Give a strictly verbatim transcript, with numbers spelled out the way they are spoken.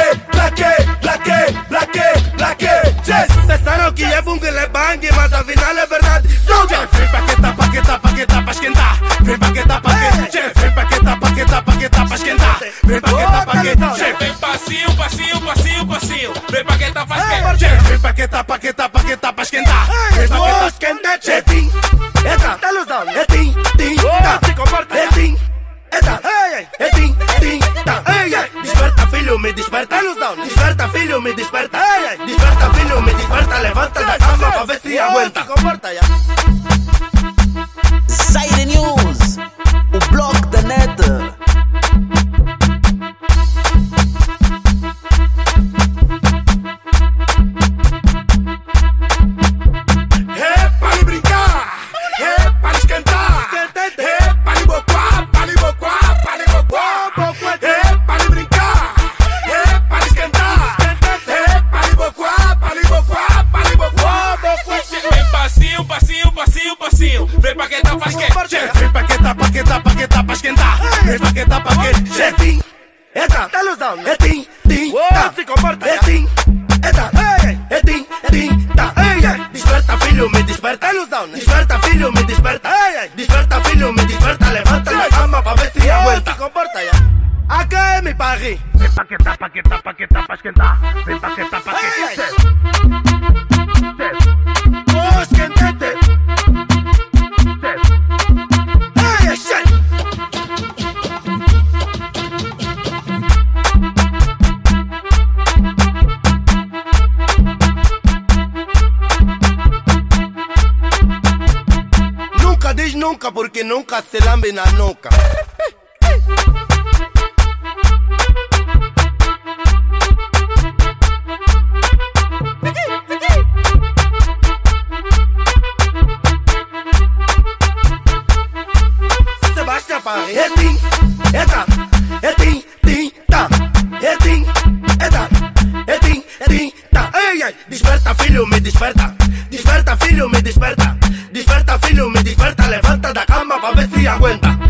laque, laque, laque, laque. Pensaram que é bungle, é bang, mas afinal é verdade. Soldier, vem paqueta, paqueta, paqueta pra esquentar. Vem paqueta, paqueta, vem paqueta, paqueta, paqueta pra esquentar. Vem paqueta, paqueta, vem passinho, passinho, passinho, passinho. Vem paqueta pra esquentar. Vem paqueta, paqueta, paqueta pra esquentar. Vem paqueta, esquentar. É tim, eita, tá ilusão. É tim, tim, tá. Se comporta. É tim, eita, é tim, tim, tá. Desperta, filho, me desperta. Ilusão. Desperta, filho, me desperta. Desperta, filho, me desperta. Levanta da cama pra ver se aguenta. Se comporta, já. Zaire News, o blog da net. É para brincar, é para esquentar, é para bocoar, para bocoar, para bocoar, é para brincar, é para esquentar, é para bocoar, para bocoar, para bocoar. Vem passinho, passinho, passinho, passinho. Vem paqueta pra esquentar. Vem paqueta, paqueta, paqueta pra esquentar. Vem paqueta, paqueta. É tim, eita, tá ilusão. É tim, tim, tá. Se comporta. É tim, eita, é tim, tim, tá. Desperta, filho, me desperta. Ilusão. Desperta, filho, me desperta. Desperta, filho, me desperta. Levanta da cama pra ver se aguenta. Se comporta, já. A K M pra rir. Vem paqueta, paqueta, paqueta pra esquentar. Vem paqueta, paqueta. Oh, esquentete. Ai, shit. Nunca diz nunca porque nunca se lambe na nuca. É tim, eita, é tim, tim, tá. É tim, eita, é tim, tim, tá. Ei, ei, desperta, filho, me desperta. Desperta, filho, me desperta. Desperta, filho, me desperta. Levanta da cama pra ver se aguenta.